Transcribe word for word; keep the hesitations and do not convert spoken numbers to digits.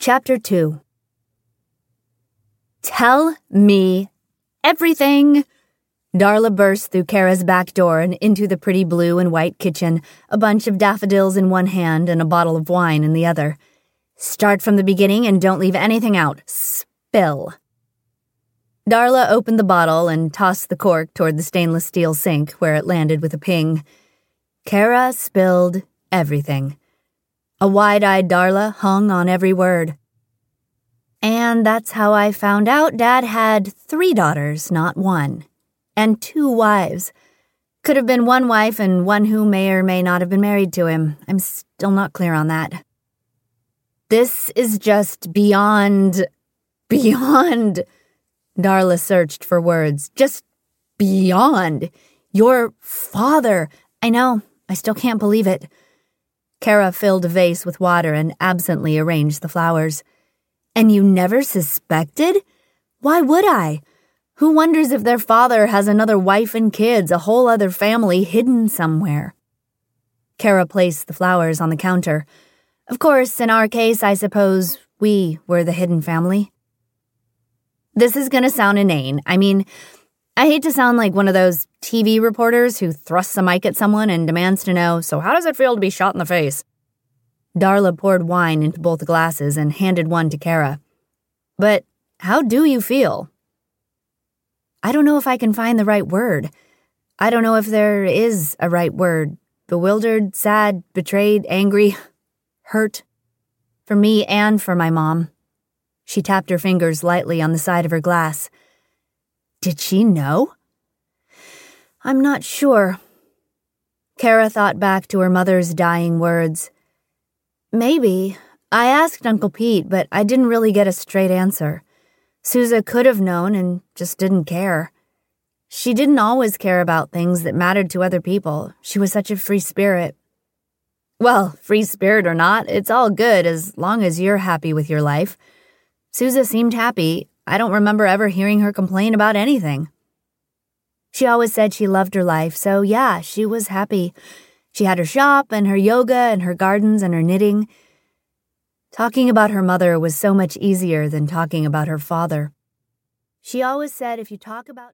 Chapter two. Tell me everything! Darla burst through Kara's back door and into the pretty blue and white kitchen, a bunch of daffodils in one hand and a bottle of wine in the other. Start from the beginning and don't leave anything out. Spill. Darla opened the bottle and tossed the cork toward the stainless steel sink, where it landed with a ping. Kara spilled everything. A wide-eyed Darla hung on every word. And that's how I found out Dad had three daughters, not one. And two wives. Could have been one wife and one who may or may not have been married to him. I'm still not clear on that. This is just beyond... beyond... Darla searched for words. Just beyond. Your father. I know. I still can't believe it. Kara filled a vase with water and absently arranged the flowers. And you never suspected? Why would I? Who wonders if their father has another wife and kids, a whole other family hidden somewhere? Kara placed the flowers on the counter. Of course, in our case, I suppose we were the hidden family. This is gonna sound inane. I mean, I hate to sound like one of those T V reporters who thrusts a mic at someone and demands to know, so how does it feel to be shot in the face? Darla poured wine into both glasses and handed one to Kara. But how do you feel? I don't know if I can find the right word. I don't know if there is a right word. Bewildered, sad, betrayed, angry, hurt. For me and for my mom. She tapped her fingers lightly on the side of her glass. Did she know? I'm not sure. Kara thought back to her mother's dying words. Maybe. I asked Uncle Pete, but I didn't really get a straight answer. Sousa could have known and just didn't care. She didn't always care about things that mattered to other people. She was such a free spirit. Well, free spirit or not, it's all good as long as you're happy with your life. Sousa seemed happy. I don't remember ever hearing her complain about anything. She always said she loved her life, so yeah, she was happy. She had her shop and her yoga and her gardens and her knitting. Talking about her mother was so much easier than talking about her father. She always said if you talk about...